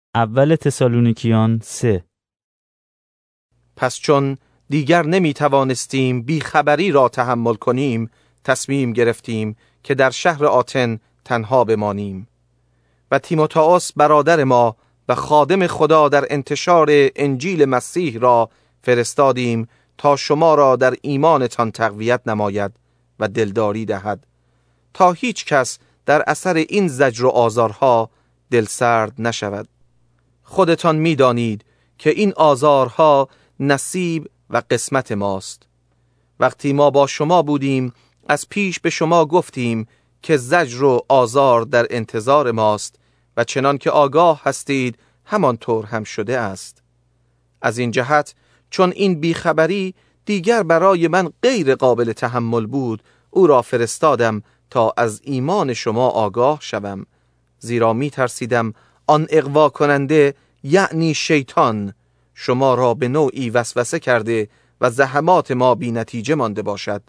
اول تسالونیکیان 3. پس چون دیگر نمی توانستیم بیخبری را تحمل کنیم، تصمیم گرفتیم که در شهر آتن تنها بمانیم و تیموتائوس برادر ما و خادم خدا در انتشار انجیل مسیح را فرستادیم تا شما را در ایمانتان تقویت نماید و دلداری دهد، تا هیچ کس در اثر این زجر و آزارها دلسرد نشود. خودتان می دانید که این آزارها نصیب و قسمت ماست. وقتی ما با شما بودیم از پیش به شما گفتیم که زجر و آزار در انتظار ماست و چنان که آگاه هستید همانطور هم شده است. از این جهت چون این بیخبری دیگر برای من غیر قابل تحمل بود، او را فرستادم تا از ایمان شما آگاه شوم، زیرا می ترسیدم آن اغوا کننده یعنی شیطان شما را به نوعی وسوسه کرده و زحمات ما بی نتیجه مانده باشد.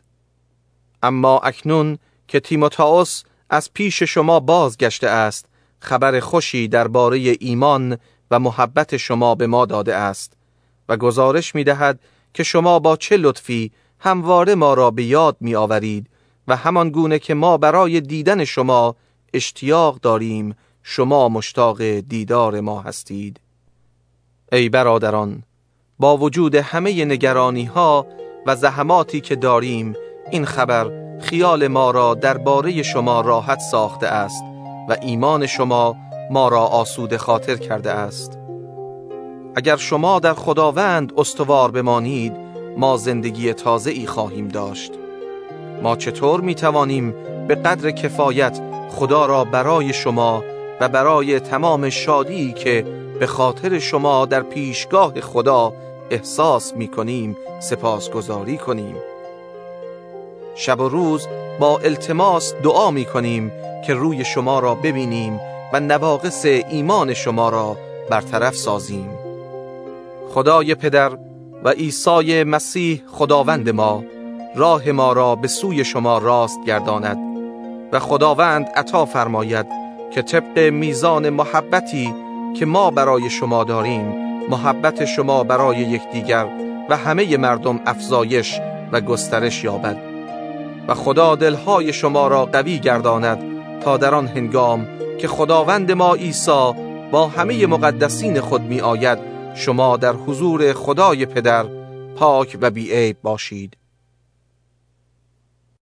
اما اکنون که تیموتائوس از پیش شما بازگشته است، خبر خوشی درباره ایمان و محبت شما به ما داده است و گزارش می دهد که شما با چه لطفی همواره ما را به یاد می آورید و همان گونه که ما برای دیدن شما اشتیاق داریم، شما مشتاق دیدار ما هستید. ای برادران، با وجود همه نگرانی ها و زحماتی که داریم، این خبر خیال ما را درباره شما راحت ساخته است و ایمان شما ما را آسوده خاطر کرده است. اگر شما در خداوند استوار بمانید، ما زندگی تازه‌ای خواهیم داشت. ما چطور می توانیم به قدر کفایت خدا را برای شما و برای تمام شادی که به خاطر شما در پیشگاه خدا احساس می کنیم سپاسگزاری کنیم؟ شب و روز با التماس دعا می کنیم که روی شما را ببینیم و نواقص ایمان شما را برطرف سازیم. خدای پدر و عیسی مسیح خداوند ما راه ما را به سوی شما راست گرداند و خداوند عطا فرماید که طبق میزان محبتی که ما برای شما داریم، محبت شما برای یکدیگر و همه مردم افزایش و گسترش یابد و خدا دلهای شما را قوی گرداند تا در آن هنگام که خداوند ما عیسی با همه مقدسین خود می آید، شما در حضور خدای پدر پاک و بی عیب باشید.